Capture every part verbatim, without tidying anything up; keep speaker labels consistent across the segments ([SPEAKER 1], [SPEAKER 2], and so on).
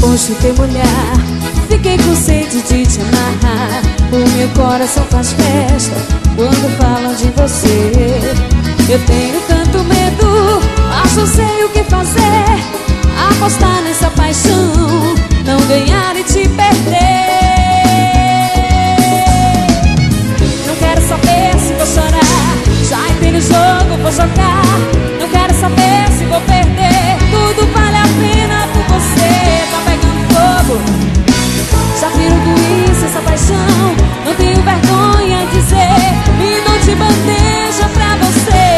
[SPEAKER 1] Depois de ter mulher, fiquei com sede de te amar. O meu coração faz festa quando falam de você. Eu tenho tanto medo, mas não sei o que fazer. Apostar nessa paixão, não ganhar e te perder. Não quero saber se vou chorar, já entendo o jogo, vou jogar. Não quero saber se vou perder, tudo vale a pena por você. Tá pegando fogo, já viro com isso essa paixão. Não tenho vergonha de dizer, me dou de bandeja pra você.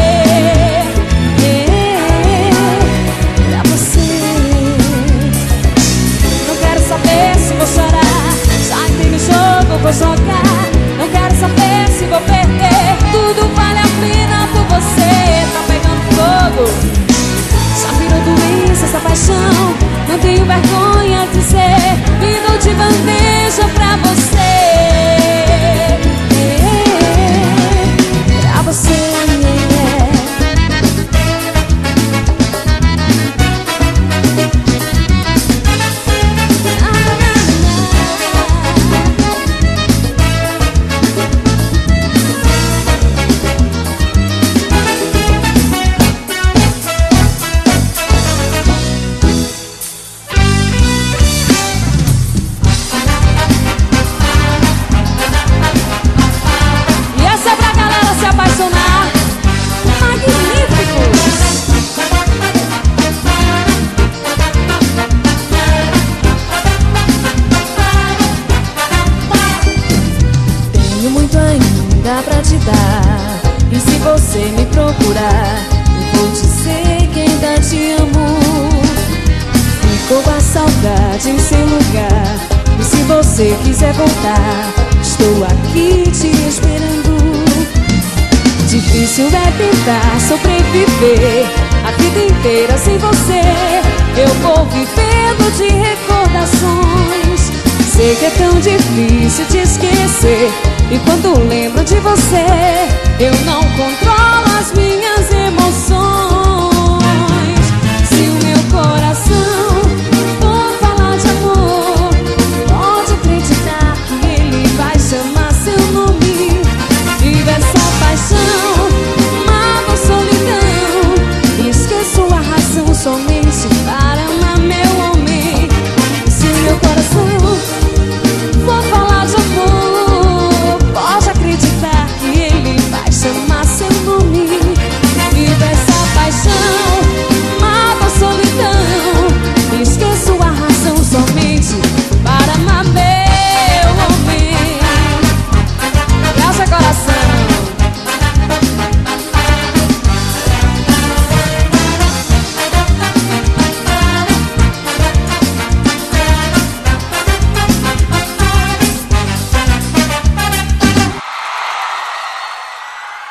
[SPEAKER 1] Vou chorar, já entendo o jogo, vou jogar. Não quero saber se vou perder, tudo vale a pena por você. Tá pegando fogo, já virou doença essa paixão. Não tenho vergonha de dizer, me dou de bandeja pra você. Pra você. Pra te dar, e se você me procurar, eu vou dizer que ainda te amo. Ficou a saudade em seu lugar, e se você quiser voltar, estou aqui te esperando. Difícil é tentar sobreviver a vida inteira sem você. Eu vou vivendo de recordações. Sei que é tão difícil te esquecer, e quando lembro de você, eu não controlo as minhas emoções. Se o meu coração for falar de amor, pode acreditar que ele vai chamar seu nome. Viva essa paixão, mágoa, solidão, esqueço a razão somente para amar meu homem. Se o meu coração